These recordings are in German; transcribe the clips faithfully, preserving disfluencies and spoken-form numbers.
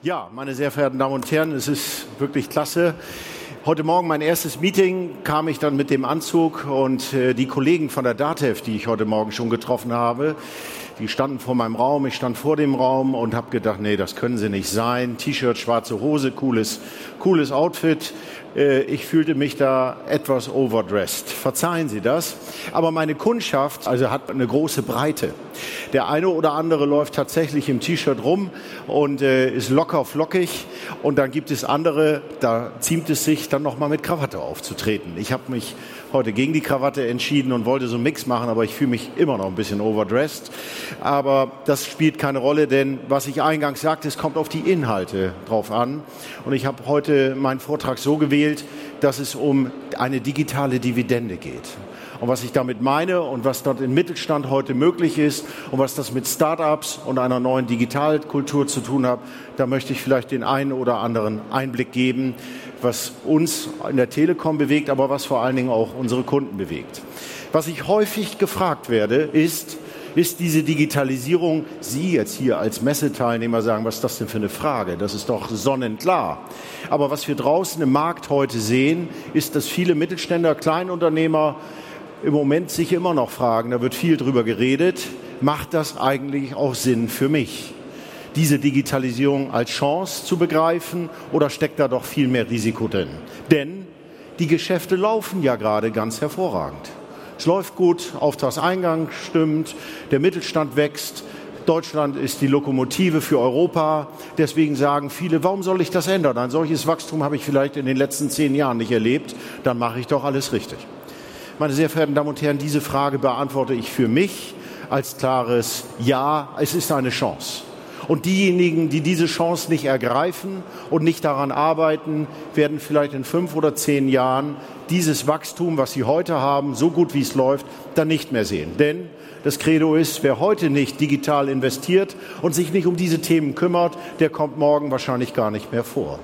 Ja, meine sehr verehrten Damen und Herren, es ist wirklich klasse. Heute Morgen mein erstes Meeting, kam ich dann mit dem Anzug und äh, die Kollegen von der DATEV, die ich heute Morgen schon getroffen habe, die standen vor meinem Raum, ich stand vor dem Raum und habe gedacht, nee, das können sie nicht sein. T-Shirt, schwarze Hose, cooles, cooles Outfit. Äh, ich fühlte mich da etwas overdressed. Verzeihen Sie das. Aber meine Kundschaft also hat eine große Breite. Der eine oder andere läuft tatsächlich im T-Shirt rum und äh, ist locker flockig. Und dann gibt es andere, da ziemt es sich, dann nochmal mit Krawatte aufzutreten. Ich habe mich heute gegen die Krawatte entschieden und wollte so einen Mix machen, aber ich fühle mich immer noch ein bisschen overdressed. Aber das spielt keine Rolle, denn was ich eingangs sagte, es kommt auf die Inhalte drauf an. Und ich habe heute meinen Vortrag so gewählt, dass es um eine digitale Dividende geht. Und was ich damit meine und was dort im Mittelstand heute möglich ist und was das mit Start-ups und einer neuen Digitalkultur zu tun hat, da möchte ich vielleicht den einen oder anderen Einblick geben, was uns in der Telekom bewegt, aber was vor allen Dingen auch unsere Kunden bewegt. Was ich häufig gefragt werde, ist, ist diese Digitalisierung, Sie jetzt hier als Messeteilnehmer sagen, was ist das denn für eine Frage? Das ist doch sonnenklar. Aber was wir draußen im Markt heute sehen, ist, dass viele Mittelständler, Kleinunternehmer im Moment sich immer noch fragen, da wird viel drüber geredet, macht das eigentlich auch Sinn für mich, diese Digitalisierung als Chance zu begreifen oder steckt da doch viel mehr Risiko drin? Denn die Geschäfte laufen ja gerade ganz hervorragend. Es läuft gut, Auftragseingang stimmt, der Mittelstand wächst, Deutschland ist die Lokomotive für Europa. Deswegen sagen viele, warum soll ich das ändern? Ein solches Wachstum habe ich vielleicht in den letzten zehn Jahren nicht erlebt, dann mache ich doch alles richtig. Meine sehr verehrten Damen und Herren, diese Frage beantworte ich für mich als klares Ja, es ist eine Chance. Und diejenigen, die diese Chance nicht ergreifen und nicht daran arbeiten, werden vielleicht in fünf oder zehn Jahren dieses Wachstum, was sie heute haben, so gut wie es läuft, dann nicht mehr sehen. Denn das Credo ist, wer heute nicht digital investiert und sich nicht um diese Themen kümmert, der kommt morgen wahrscheinlich gar nicht mehr vor.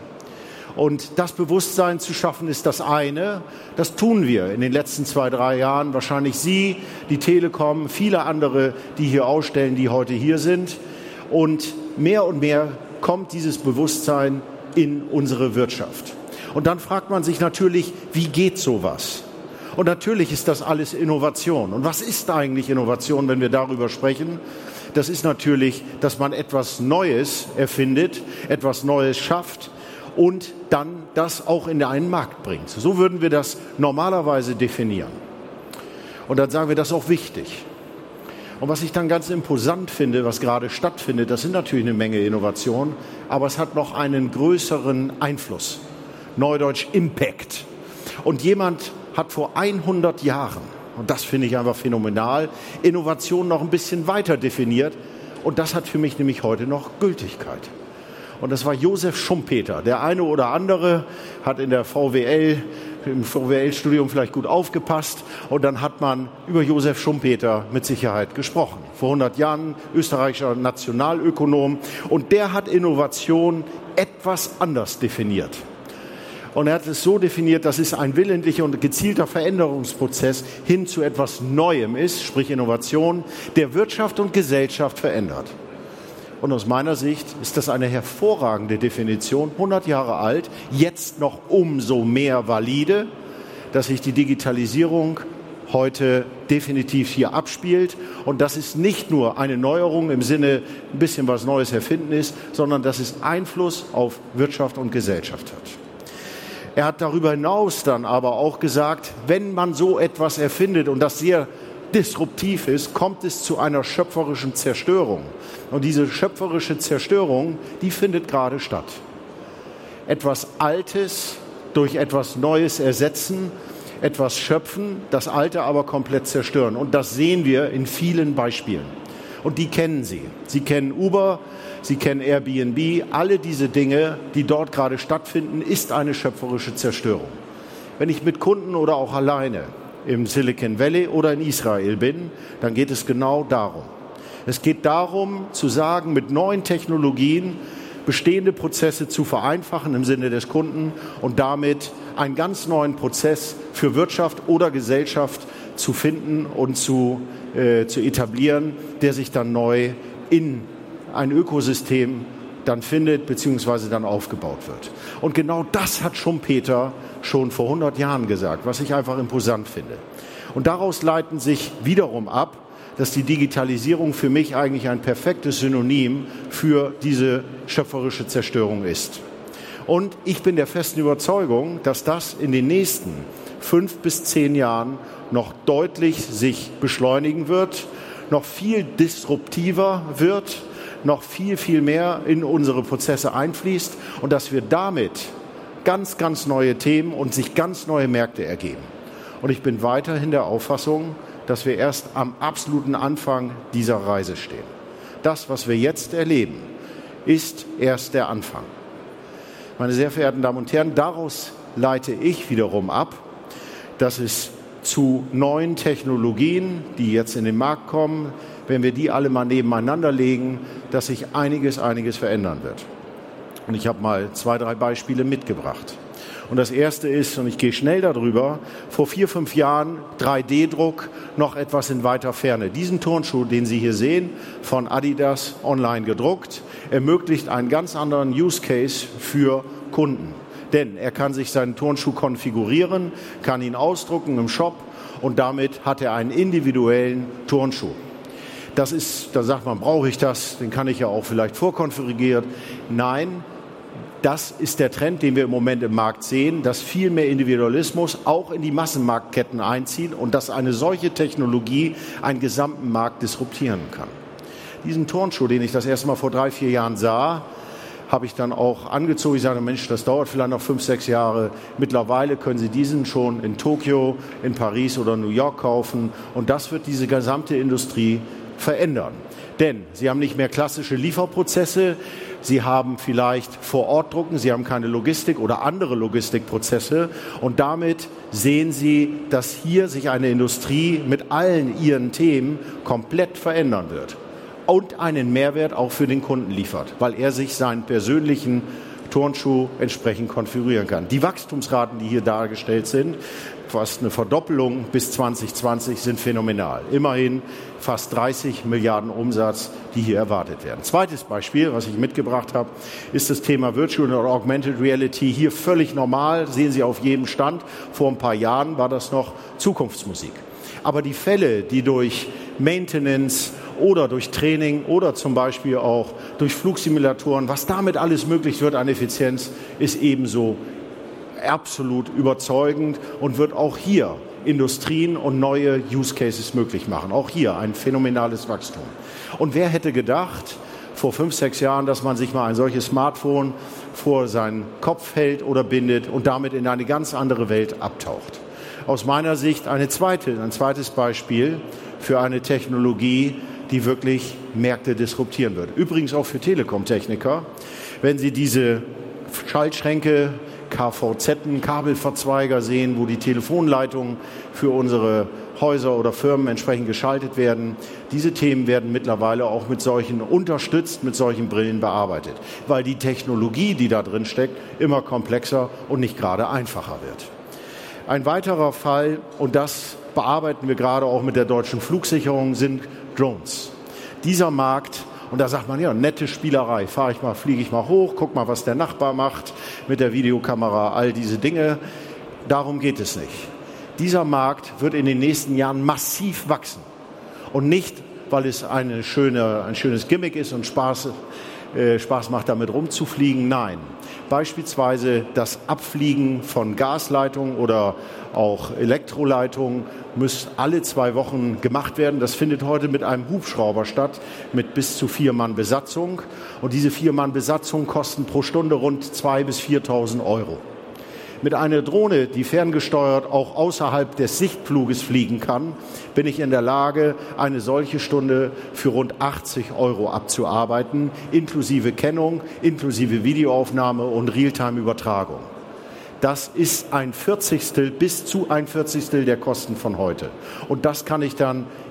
Und das Bewusstsein zu schaffen, ist das eine. Das tun wir in den letzten zwei, drei Jahren. Wahrscheinlich Sie, die Telekom, viele andere, die hier ausstellen, die heute hier sind. Und mehr und mehr kommt dieses Bewusstsein in unsere Wirtschaft. Und dann fragt man sich natürlich, wie geht sowas? Und natürlich ist das alles Innovation. Und was ist eigentlich Innovation, wenn wir darüber sprechen? Das ist natürlich, dass man etwas Neues erfindet, etwas Neues schafft und dann das auch in einen Markt bringt. So würden wir das normalerweise definieren. Und dann sagen wir, das ist auch wichtig. Und was ich dann ganz imposant finde, was gerade stattfindet, das sind natürlich eine Menge Innovationen, aber es hat noch einen größeren Einfluss. Neudeutsch Impact. Und jemand hat vor hundert Jahren, und das finde ich einfach phänomenal, Innovation noch ein bisschen weiter definiert. Und das hat für mich nämlich heute noch Gültigkeit. Und das war Josef Schumpeter. Der eine oder andere hat in der V W L, im V W L-Studium vielleicht gut aufgepasst. Und dann hat man über Josef Schumpeter mit Sicherheit gesprochen. Vor hundert Jahren, österreichischer Nationalökonom. Und der hat Innovation etwas anders definiert. Und er hat es so definiert, dass es ein willentlicher und gezielter Veränderungsprozess hin zu etwas Neuem ist, sprich Innovation, der Wirtschaft und Gesellschaft verändert. Und aus meiner Sicht ist das eine hervorragende Definition, hundert Jahre alt, jetzt noch umso mehr valide, dass sich die Digitalisierung heute definitiv hier abspielt. Und dass es nicht nur eine Neuerung im Sinne ein bisschen was Neues erfinden ist, sondern dass es Einfluss auf Wirtschaft und Gesellschaft hat. Er hat darüber hinaus dann aber auch gesagt, wenn man so etwas erfindet und das sehr disruptiv ist, kommt es zu einer schöpferischen Zerstörung. Und diese schöpferische Zerstörung, die findet gerade statt. Etwas Altes durch etwas Neues ersetzen, etwas schöpfen, das Alte aber komplett zerstören. Und das sehen wir in vielen Beispielen. Und die kennen Sie. Sie kennen Uber, Sie kennen Airbnb. Alle diese Dinge, die dort gerade stattfinden, ist eine schöpferische Zerstörung. Wenn ich mit Kunden oder auch alleine im Silicon Valley oder in Israel bin, dann geht es genau darum. Es geht darum, zu sagen, mit neuen Technologien bestehende Prozesse zu vereinfachen im Sinne des Kunden und damit einen ganz neuen Prozess für Wirtschaft oder Gesellschaft zu finden und zu, äh, zu etablieren, der sich dann neu in ein Ökosystem dann findet bzw. dann aufgebaut wird. Und genau das hat Schumpeter schon vor hundert Jahren gesagt, was ich einfach imposant finde. Und daraus leiten sich wiederum ab, dass die Digitalisierung für mich eigentlich ein perfektes Synonym für diese schöpferische Zerstörung ist. Und ich bin der festen Überzeugung, dass das in den nächsten fünf bis zehn Jahren noch deutlich sich beschleunigen wird, noch viel disruptiver wird, noch viel, viel mehr in unsere Prozesse einfließt und dass wir damit ganz, ganz neue Themen und sich ganz neue Märkte ergeben. Und ich bin weiterhin der Auffassung, dass wir erst am absoluten Anfang dieser Reise stehen. Das, was wir jetzt erleben, ist erst der Anfang. Meine sehr verehrten Damen und Herren, daraus leite ich wiederum ab, dass es zu neuen Technologien, die jetzt in den Markt kommen, wenn wir die alle mal nebeneinander legen, dass sich einiges, einiges verändern wird. Und ich habe mal zwei, drei Beispiele mitgebracht. Und das erste ist, und ich gehe schnell darüber, vor vier, fünf Jahren drei D Druck, noch etwas in weiter Ferne. Diesen Turnschuh, den Sie hier sehen, von Adidas online gedruckt, ermöglicht einen ganz anderen Use Case für Kunden. Denn er kann sich seinen Turnschuh konfigurieren, kann ihn ausdrucken im Shop und damit hat er einen individuellen Turnschuh. Das ist, da sagt man, brauche ich das? Den kann ich ja auch vielleicht vorkonfiguriert. Nein, das ist der Trend, den wir im Moment im Markt sehen, dass viel mehr Individualismus auch in die Massenmarktketten einzieht und dass eine solche Technologie einen gesamten Markt disruptieren kann. Diesen Turnschuh, den ich das erste Mal vor drei, vier Jahren sah, habe ich dann auch angezogen. Ich sagte, Mensch, das dauert vielleicht noch fünf, sechs Jahre. Mittlerweile können Sie diesen schon in Tokio, in Paris oder New York kaufen. Und das wird diese gesamte Industrie verändern. Denn Sie haben nicht mehr klassische Lieferprozesse. Sie haben vielleicht vor Ort drucken. Sie haben keine Logistik oder andere Logistikprozesse. Und damit sehen Sie, dass hier sich eine Industrie mit allen ihren Themen komplett verändern wird. Und einen Mehrwert auch für den Kunden liefert, weil er sich seinen persönlichen Turnschuh entsprechend konfigurieren kann. Die Wachstumsraten, die hier dargestellt sind, fast eine Verdoppelung bis zwanzig zwanzig, sind phänomenal. Immerhin fast dreißig Milliarden Umsatz, die hier erwartet werden. Zweites Beispiel, was ich mitgebracht habe, ist das Thema Virtual oder Augmented Reality. Hier völlig normal, sehen Sie auf jedem Stand. Vor ein paar Jahren war das noch Zukunftsmusik. Aber die Fälle, die durch Maintenance oder durch Training oder zum Beispiel auch durch Flugsimulatoren, was damit alles möglich wird an Effizienz, ist ebenso absolut überzeugend und wird auch hier Industrien und neue Use Cases möglich machen. Auch hier ein phänomenales Wachstum. Und wer hätte gedacht, vor fünf, sechs Jahren, dass man sich mal ein solches Smartphone vor seinen Kopf hält oder bindet und damit in eine ganz andere Welt abtaucht. Aus meiner Sicht eine zweite, ein zweites Beispiel für eine Technologie, die wirklich Märkte disruptieren wird. Übrigens auch für Telekom-Techniker. Wenn Sie diese Schaltschränke, K V Z, Kabelverzweiger sehen, wo die Telefonleitungen für unsere Häuser oder Firmen entsprechend geschaltet werden. Diese Themen werden mittlerweile auch mit solchen unterstützt, mit solchen Brillen bearbeitet, weil die Technologie, die da drin steckt, immer komplexer und nicht gerade einfacher wird. Ein weiterer Fall, und das bearbeiten wir gerade auch mit der deutschen Flugsicherung, sind Drones. Dieser Markt, und da sagt man, ja, nette Spielerei, fahre ich mal, fliege ich mal hoch, guck mal, was der Nachbar macht mit der Videokamera, all diese Dinge. Darum geht es nicht. Dieser Markt wird in den nächsten Jahren massiv wachsen. Und nicht, weil es eine schöne, ein schönes Gimmick ist und Spaß, äh, Spaß macht, damit rumzufliegen. Nein. Beispielsweise das Abfliegen von Gasleitungen oder auch Elektroleitungen muss alle zwei Wochen gemacht werden. Das findet heute mit einem Hubschrauber statt, mit bis zu vier Mann Besatzung. Und diese vier Mann Besatzung kosten pro Stunde rund zweitausend bis viertausend Euro. Mit einer Drohne, die ferngesteuert auch außerhalb des Sichtfluges fliegen kann, bin ich in der Lage, eine solche Stunde für rund achtzig Euro abzuarbeiten, inklusive Kennung, inklusive Videoaufnahme und Realtime-Übertragung. Das ist ein Vierzigstel bis zu ein Vierzigstel der Kosten von heute. Und das kann ich dann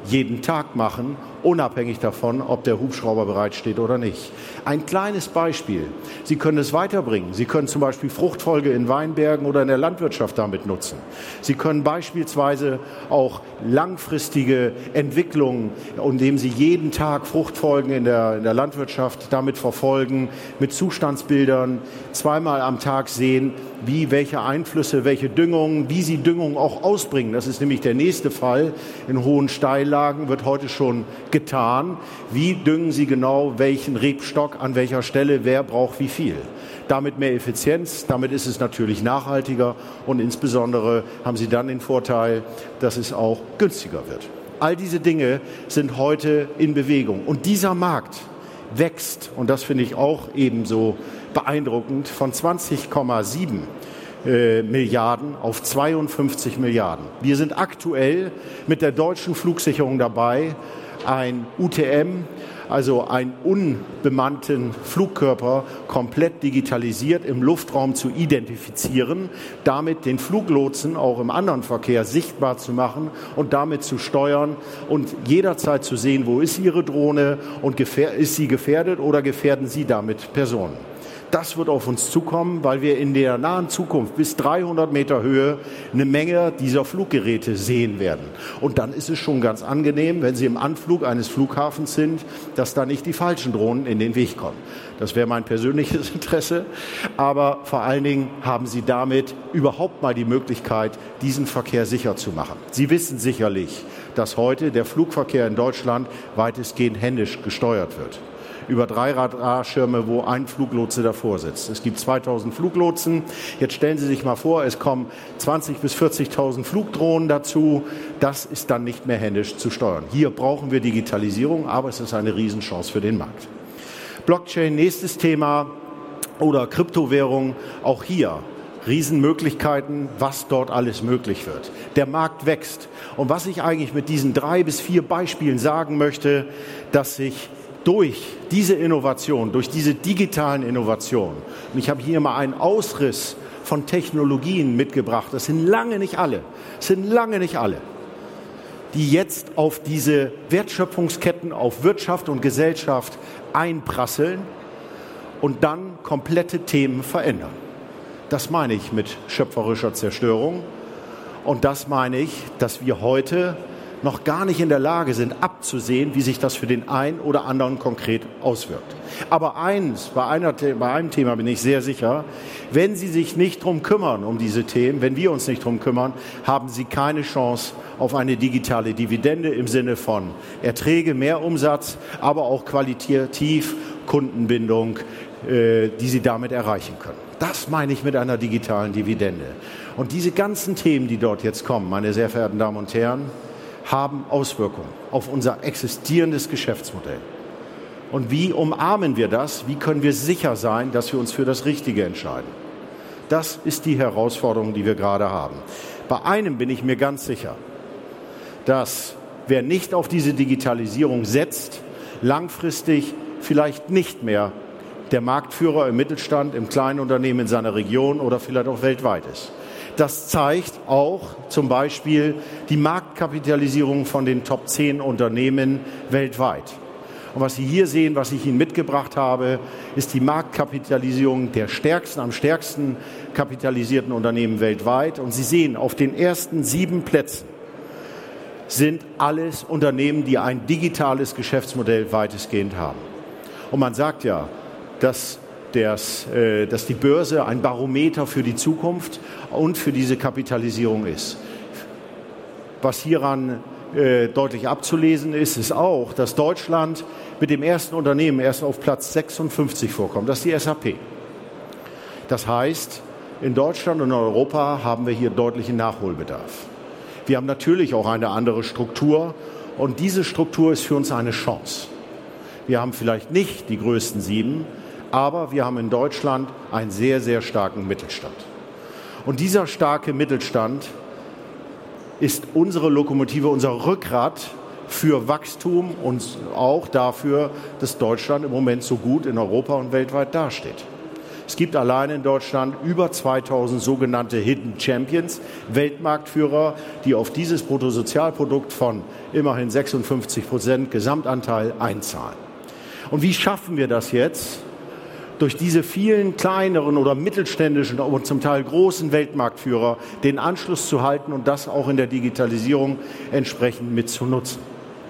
jeden Tag machen, unabhängig davon, ob der Hubschrauber bereitsteht oder nicht. Ein kleines Beispiel. Sie können es weiterbringen. Sie können zum Beispiel Fruchtfolge in Weinbergen oder in der Landwirtschaft damit nutzen. Sie können beispielsweise auch langfristige Entwicklungen, indem Sie jeden Tag Fruchtfolgen in der, in der Landwirtschaft damit verfolgen, mit Zustandsbildern zweimal am Tag sehen, wie, welche Einflüsse, welche Düngung, wie Sie Düngung auch ausbringen. Das ist nämlich der nächste Fall. In hohen Steillagen wird heute schon getan. Wie düngen Sie genau welchen Rebstock, an welcher Stelle, wer braucht wie viel? Damit mehr Effizienz, damit ist es natürlich nachhaltiger und insbesondere haben Sie dann den Vorteil, dass es auch günstiger wird. All diese Dinge sind heute in Bewegung und dieser Markt wächst, und das finde ich auch ebenso beeindruckend, von zwanzig Komma sieben äh, Milliarden auf zweiundfünfzig Milliarden. Wir sind aktuell mit der deutschen Flugsicherung dabei, ein U T M, also einen unbemannten Flugkörper, komplett digitalisiert im Luftraum zu identifizieren, damit den Fluglotsen auch im anderen Verkehr sichtbar zu machen und damit zu steuern und jederzeit zu sehen, wo ist Ihre Drohne und ist sie gefährdet oder gefährden Sie damit Personen. Das wird auf uns zukommen, weil wir in der nahen Zukunft bis dreihundert Meter Höhe eine Menge dieser Fluggeräte sehen werden. Und dann ist es schon ganz angenehm, wenn Sie im Anflug eines Flughafens sind, dass da nicht die falschen Drohnen in den Weg kommen. Das wäre mein persönliches Interesse. Aber vor allen Dingen haben Sie damit überhaupt mal die Möglichkeit, diesen Verkehr sicher zu machen. Sie wissen sicherlich, dass heute der Flugverkehr in Deutschland weitestgehend händisch gesteuert wird. Über drei Radarschirme, wo ein Fluglotse davor sitzt. Es gibt zweitausend Fluglotsen. Jetzt stellen Sie sich mal vor, es kommen zwanzigtausend bis vierzigtausend Flugdrohnen dazu. Das ist dann nicht mehr händisch zu steuern. Hier brauchen wir Digitalisierung, aber es ist eine Riesenchance für den Markt. Blockchain, nächstes Thema, oder Kryptowährung, auch hier Riesenmöglichkeiten, was dort alles möglich wird. Der Markt wächst. Und was ich eigentlich mit diesen drei bis vier Beispielen sagen möchte, dass sich durch diese Innovation, durch diese digitalen Innovationen, und ich habe hier mal einen Ausriss von Technologien mitgebracht, das sind lange nicht alle, das sind lange nicht alle, die jetzt auf diese Wertschöpfungsketten, auf Wirtschaft und Gesellschaft einprasseln und dann komplette Themen verändern. Das meine ich mit schöpferischer Zerstörung und das meine ich, dass wir heute noch gar nicht in der Lage sind, abzusehen, wie sich das für den einen oder anderen konkret auswirkt. Aber eins, bei, einer, bei einem Thema bin ich sehr sicher, wenn Sie sich nicht drum kümmern, um diese Themen, wenn wir uns nicht drum kümmern, haben Sie keine Chance auf eine digitale Dividende im Sinne von Erträge, mehr Umsatz, aber auch qualitativ Kundenbindung, äh, die Sie damit erreichen können. Das meine ich mit einer digitalen Dividende. Und diese ganzen Themen, die dort jetzt kommen, meine sehr verehrten Damen und Herren, haben Auswirkungen auf unser existierendes Geschäftsmodell. Und wie umarmen wir das? Wie können wir sicher sein, dass wir uns für das Richtige entscheiden? Das ist die Herausforderung, die wir gerade haben. Bei einem bin ich mir ganz sicher, dass wer nicht auf diese Digitalisierung setzt, langfristig vielleicht nicht mehr der Marktführer im Mittelstand, im kleinen Unternehmen in seiner Region oder vielleicht auch weltweit ist. Das zeigt auch zum Beispiel die Marktkapitalisierung von den Top zehn Unternehmen weltweit. Und was Sie hier sehen, was ich Ihnen mitgebracht habe, ist die Marktkapitalisierung der stärksten, am stärksten kapitalisierten Unternehmen weltweit. Und Sie sehen, auf den ersten sieben Plätzen sind alles Unternehmen, die ein digitales Geschäftsmodell weitestgehend haben. Und man sagt ja, dass dass, äh, dass die Börse ein Barometer für die Zukunft und für diese Kapitalisierung ist. Was hieran äh, deutlich abzulesen ist, ist auch, dass Deutschland mit dem ersten Unternehmen erst auf Platz sechsundfünfzig vorkommt. Das ist die S A P. Das heißt, in Deutschland und in Europa haben wir hier deutlichen Nachholbedarf. Wir haben natürlich auch eine andere Struktur und diese Struktur ist für uns eine Chance. Wir haben vielleicht nicht die größten sieben, aber wir haben in Deutschland einen sehr, sehr starken Mittelstand. Und dieser starke Mittelstand ist unsere Lokomotive, unser Rückgrat für Wachstum und auch dafür, dass Deutschland im Moment so gut in Europa und weltweit dasteht. Es gibt allein in Deutschland über zweitausend sogenannte Hidden Champions, Weltmarktführer, die auf dieses Bruttosozialprodukt von immerhin sechsundfünfzig Prozent Gesamtanteil einzahlen. Und wie schaffen wir das jetzt? Durch diese vielen kleineren oder mittelständischen und zum Teil großen Weltmarktführer den Anschluss zu halten und das auch in der Digitalisierung entsprechend mitzunutzen.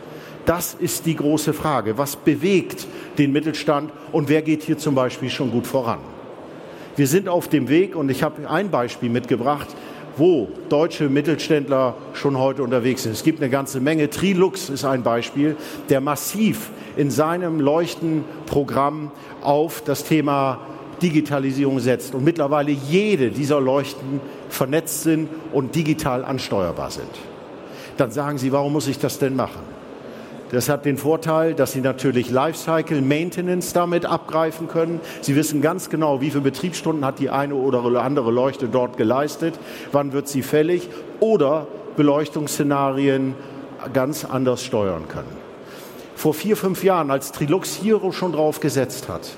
Das ist die große Frage. Was bewegt den Mittelstand und wer geht hier zum Beispiel schon gut voran? Wir sind auf dem Weg und ich habe ein Beispiel mitgebracht, wo deutsche Mittelständler schon heute unterwegs sind. Es gibt eine ganze Menge. Trilux ist ein Beispiel, der massiv in seinem Leuchtenprogramm auf das Thema Digitalisierung setzt und mittlerweile jede dieser Leuchten vernetzt sind und digital ansteuerbar sind. Dann sagen Sie, warum muss ich das denn machen? Das hat den Vorteil, dass Sie natürlich Lifecycle Maintenance damit abgreifen können. Sie wissen ganz genau, wie viele Betriebsstunden hat die eine oder andere Leuchte dort geleistet, wann wird sie fällig oder Beleuchtungsszenarien ganz anders steuern können. Vor vier, fünf Jahren, als Trilux hier schon drauf gesetzt hat,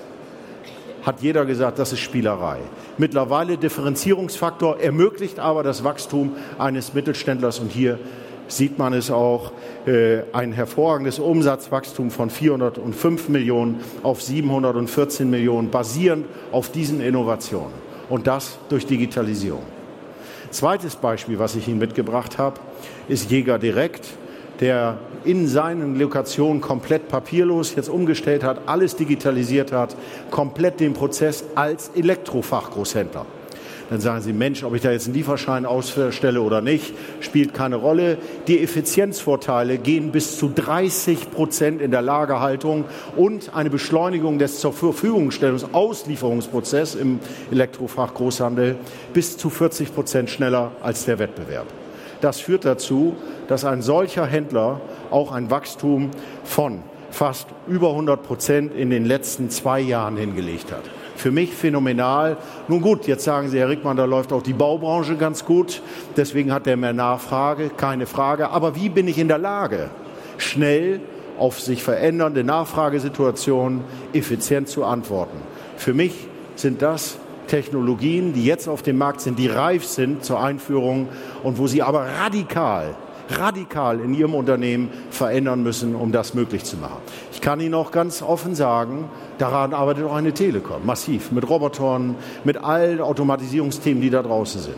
hat jeder gesagt, das ist Spielerei. Mittlerweile Differenzierungsfaktor, ermöglicht aber das Wachstum eines Mittelständlers und hier sieht man es auch, äh, ein hervorragendes Umsatzwachstum von vierhundertfünf Millionen auf siebenhundertvierzehn Millionen, basierend auf diesen Innovationen. Und das durch Digitalisierung. Zweites Beispiel, was ich Ihnen mitgebracht habe, ist Jäger Direkt, der in seinen Lokationen komplett papierlos jetzt umgestellt hat, alles digitalisiert hat, komplett den Prozess als Elektrofachgroßhändler. Dann sagen Sie, Mensch, ob ich da jetzt einen Lieferschein ausstelle oder nicht, spielt keine Rolle. Die Effizienzvorteile gehen bis zu dreißig Prozent in der Lagerhaltung und eine Beschleunigung des zur Verfügungstellungs- Auslieferungsprozesses im Elektrofachgroßhandel bis zu vierzig Prozent schneller als der Wettbewerb. Das führt dazu, dass ein solcher Händler auch ein Wachstum von fast über hundert Prozent in den letzten zwei Jahren hingelegt hat. Für mich phänomenal. Nun gut, jetzt sagen Sie, Herr Rickmann, da läuft auch die Baubranche ganz gut. Deswegen hat er mehr Nachfrage, keine Frage. Aber wie bin ich in der Lage, schnell auf sich verändernde Nachfragesituationen effizient zu antworten? Für mich sind das Technologien, die jetzt auf dem Markt sind, die reif sind zur Einführung und wo Sie aber radikal radikal in Ihrem Unternehmen verändern müssen, um das möglich zu machen. Ich kann Ihnen auch ganz offen sagen, daran arbeitet auch eine Telekom, massiv, mit Robotern, mit allen Automatisierungsthemen, die da draußen sind.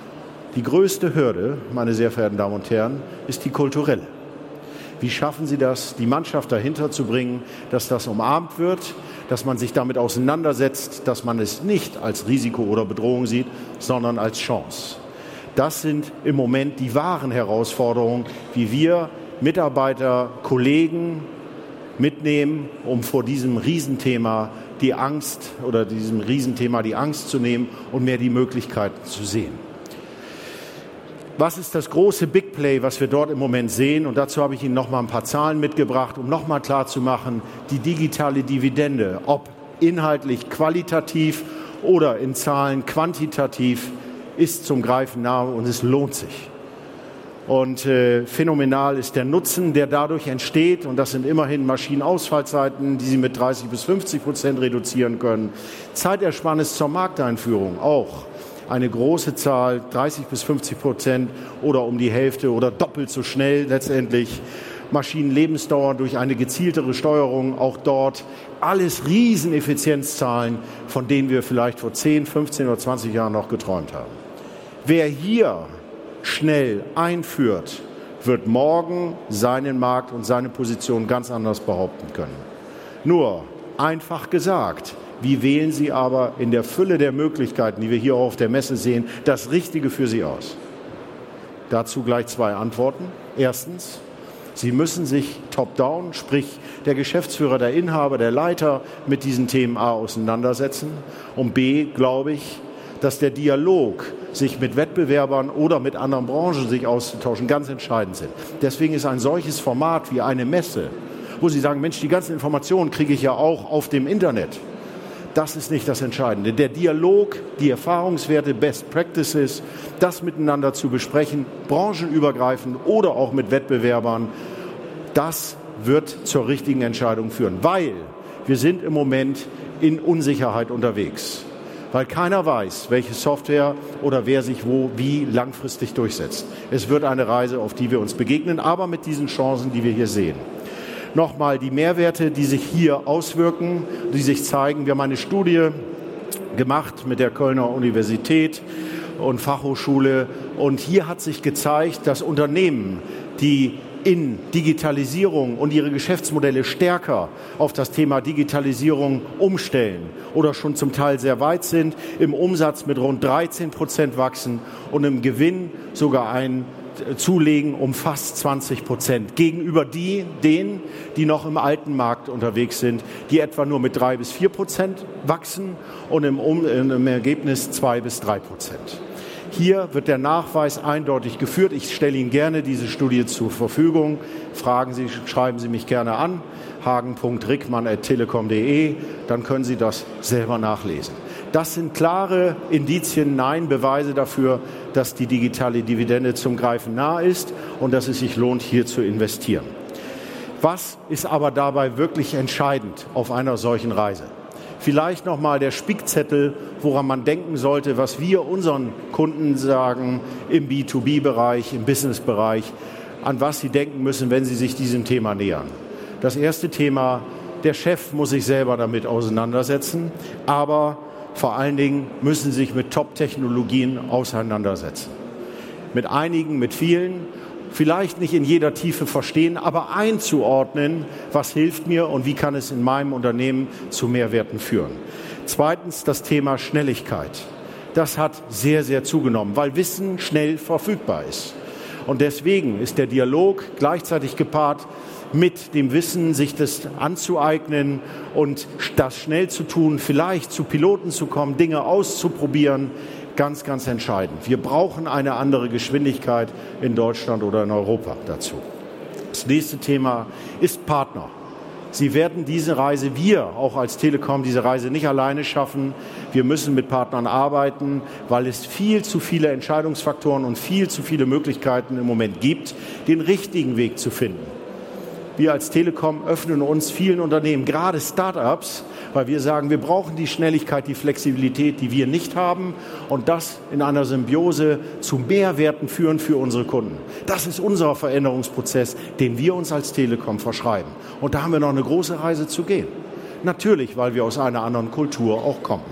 Die größte Hürde, meine sehr verehrten Damen und Herren, ist die kulturelle. Wie schaffen Sie das, die Mannschaft dahinter zu bringen, dass das umarmt wird, dass man sich damit auseinandersetzt, dass man es nicht als Risiko oder Bedrohung sieht, sondern als Chance. Das sind im Moment die wahren Herausforderungen, wie wir Mitarbeiter, Kollegen mitnehmen, um vor diesem Riesenthema die Angst oder diesem Riesenthema die Angst zu nehmen und mehr die Möglichkeiten zu sehen. Was ist das große Big Play, was wir dort im Moment sehen? Und dazu habe ich Ihnen noch mal ein paar Zahlen mitgebracht, um noch mal klarzumachen, die digitale Dividende, ob inhaltlich qualitativ oder in Zahlen quantitativ, ist zum Greifen nahe und es lohnt sich. Und äh, phänomenal ist der Nutzen, der dadurch entsteht. Und das sind immerhin Maschinenausfallzeiten, die Sie mit dreißig bis fünfzig Prozent reduzieren können. Zeitersparnis zur Markteinführung auch eine große Zahl, dreißig bis fünfzig Prozent oder um die Hälfte oder doppelt so schnell letztendlich. Maschinenlebensdauer durch eine gezieltere Steuerung, auch dort alles Rieseneffizienzzahlen, von denen wir vielleicht vor zehn, fünfzehn oder zwanzig Jahren noch geträumt haben. Wer hier schnell einführt, wird morgen seinen Markt und seine Position ganz anders behaupten können. Nur, einfach gesagt, wie wählen Sie aber in der Fülle der Möglichkeiten, die wir hier auch auf der Messe sehen, das Richtige für Sie aus? Dazu gleich zwei Antworten. Erstens, Sie müssen sich top-down, sprich der Geschäftsführer, der Inhaber, der Leiter mit diesen Themen A auseinandersetzen. Und B, glaube ich, dass der Dialog, sich mit Wettbewerbern oder mit anderen Branchen sich auszutauschen, ganz entscheidend sind. Deswegen ist ein solches Format wie eine Messe, wo Sie sagen, Mensch, die ganzen Informationen kriege ich ja auch auf dem Internet. Das ist nicht das Entscheidende. Der Dialog, die Erfahrungswerte, Best Practices, das miteinander zu besprechen, branchenübergreifend oder auch mit Wettbewerbern, das wird zur richtigen Entscheidung führen. Weil wir sind im Moment in Unsicherheit unterwegs. weil keiner weiß, welche Software oder wer sich wo wie langfristig durchsetzt. Es wird eine Reise, auf die wir uns begegnen, aber mit diesen Chancen, die wir hier sehen. Nochmal die Mehrwerte, die sich hier auswirken, die sich zeigen. Wir haben eine Studie gemacht mit der Kölner Universität und Fachhochschule. Und hier hat sich gezeigt, dass Unternehmen, die in Digitalisierung und ihre Geschäftsmodelle stärker auf das Thema Digitalisierung umstellen oder schon zum Teil sehr weit sind, im Umsatz mit rund dreizehn Prozent wachsen und im Gewinn sogar ein zulegen um fast zwanzig Prozent gegenüber die, denen, die noch im alten Markt unterwegs sind, die etwa nur mit drei bis vier Prozent wachsen und im, um, im Ergebnis zwei bis drei Prozent. Hier wird der Nachweis eindeutig geführt. Ich stelle Ihnen gerne diese Studie zur Verfügung. Fragen Sie, schreiben Sie mich gerne an, hagen punkt rickmann at telekom punkt de, dann können Sie das selber nachlesen. Das sind klare Indizien, nein, Beweise dafür, dass die digitale Dividende zum Greifen nahe ist und dass es sich lohnt, hier zu investieren. Was ist aber dabei wirklich entscheidend auf einer solchen Reise? Vielleicht nochmal der Spickzettel, woran man denken sollte, was wir unseren Kunden sagen im B zwei B-Bereich, im Business-Bereich, an was sie denken müssen, wenn sie sich diesem Thema nähern. Das erste Thema, der Chef muss sich selber damit auseinandersetzen, aber vor allen Dingen müssen sie sich mit Top-Technologien auseinandersetzen. Mit einigen, mit vielen, vielleicht nicht in jeder Tiefe verstehen, aber einzuordnen, was hilft mir und wie kann es in meinem Unternehmen zu Mehrwerten führen. Zweitens das Thema Schnelligkeit. Das hat sehr, sehr zugenommen, weil Wissen schnell verfügbar ist. Und deswegen ist der Dialog gleichzeitig gepaart mit dem Wissen, sich das anzueignen und das schnell zu tun, vielleicht zu Piloten zu kommen, Dinge auszuprobieren, ganz, ganz entscheidend. Wir brauchen eine andere Geschwindigkeit in Deutschland oder in Europa dazu. Das nächste Thema ist Partner. Sie werden diese Reise, wir auch als Telekom, diese Reise nicht alleine schaffen. Wir müssen mit Partnern arbeiten, weil es viel zu viele Entscheidungsfaktoren und viel zu viele Möglichkeiten im Moment gibt, den richtigen Weg zu finden. Wir als Telekom öffnen uns vielen Unternehmen, gerade Start-ups, weil wir sagen, wir brauchen die Schnelligkeit, die Flexibilität, die wir nicht haben und das in einer Symbiose zu Mehrwerten führen für unsere Kunden. Das ist unser Veränderungsprozess, den wir uns als Telekom verschreiben. Und da haben wir noch eine große Reise zu gehen. Natürlich, weil wir aus einer anderen Kultur auch kommen.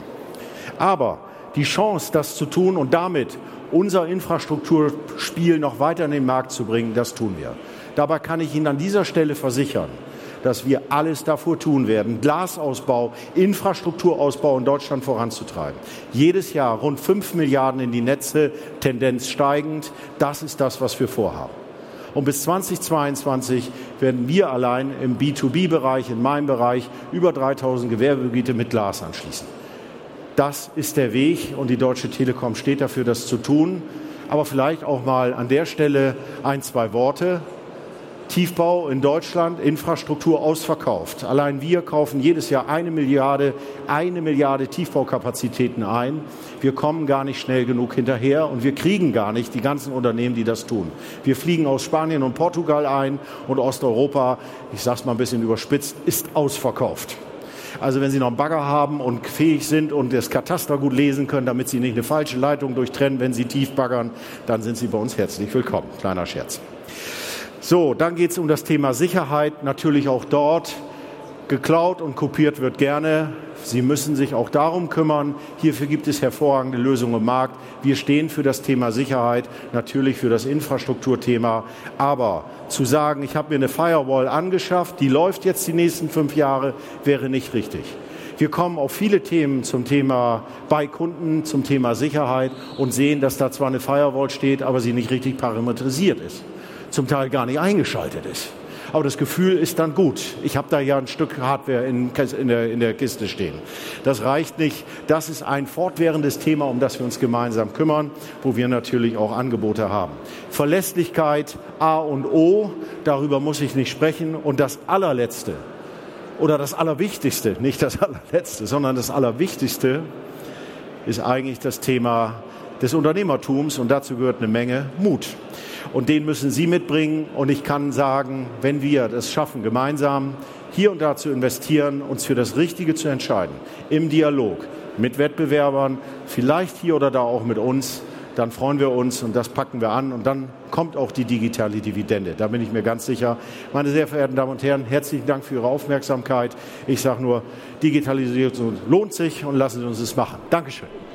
Aber die Chance, das zu tun und damit unser Infrastrukturspiel noch weiter in den Markt zu bringen, das tun wir. Dabei kann ich Ihnen an dieser Stelle versichern, dass wir alles dafür tun werden, Glasausbau, Infrastrukturausbau in Deutschland voranzutreiben. Jedes Jahr rund fünf Milliarden in die Netze, Tendenz steigend. Das ist das, was wir vorhaben. Und bis zweitausendzweiundzwanzig werden wir allein im B zwei B-Bereich, in meinem Bereich, über dreitausend Gewerbegebiete mit Glas anschließen. Das ist der Weg und die Deutsche Telekom steht dafür, das zu tun. Aber vielleicht auch mal an der Stelle ein, zwei Worte. Tiefbau in Deutschland, Infrastruktur ausverkauft. Allein wir kaufen jedes Jahr eine Milliarde, eine Milliarde Tiefbaukapazitäten ein. Wir kommen gar nicht schnell genug hinterher und wir kriegen gar nicht die ganzen Unternehmen, die das tun. Wir fliegen aus Spanien und Portugal ein und Osteuropa, ich sage es mal ein bisschen überspitzt, ist ausverkauft. Also wenn Sie noch einen Bagger haben und fähig sind und das Kataster gut lesen können, damit Sie nicht eine falsche Leitung durchtrennen, wenn Sie tief baggern, dann sind Sie bei uns herzlich willkommen. Kleiner Scherz. So, dann geht es um das Thema Sicherheit, natürlich auch dort. Geklaut und kopiert wird gerne. Sie müssen sich auch darum kümmern. Hierfür gibt es hervorragende Lösungen im Markt. Wir stehen für das Thema Sicherheit, natürlich für das Infrastrukturthema. Aber zu sagen, ich habe mir eine Firewall angeschafft, die läuft jetzt die nächsten fünf Jahre, wäre nicht richtig. Wir kommen auf viele Themen zum Thema bei Kunden, zum Thema Sicherheit und sehen, dass da zwar eine Firewall steht, aber sie nicht richtig parametrisiert ist. Zum Teil gar nicht eingeschaltet ist. Aber das Gefühl ist dann gut. Ich habe da ja ein Stück Hardware in, in, der, in der Kiste stehen. Das reicht nicht. Das ist ein fortwährendes Thema, um das wir uns gemeinsam kümmern, wo wir natürlich auch Angebote haben. Verlässlichkeit A und O, darüber muss ich nicht sprechen. Und das allerletzte oder das Allerwichtigste, nicht das allerletzte, sondern das Allerwichtigste ist eigentlich das Thema des Unternehmertums und dazu gehört eine Menge Mut. Und den müssen Sie mitbringen. Und ich kann sagen, wenn wir das schaffen, gemeinsam hier und da zu investieren, uns für das Richtige zu entscheiden, im Dialog mit Wettbewerbern, vielleicht hier oder da auch mit uns, dann freuen wir uns und das packen wir an und dann kommt auch die digitale Dividende. Da bin ich mir ganz sicher. Meine sehr verehrten Damen und Herren, herzlichen Dank für Ihre Aufmerksamkeit. Ich sage nur, Digitalisierung lohnt sich und lassen Sie uns es machen. Dankeschön.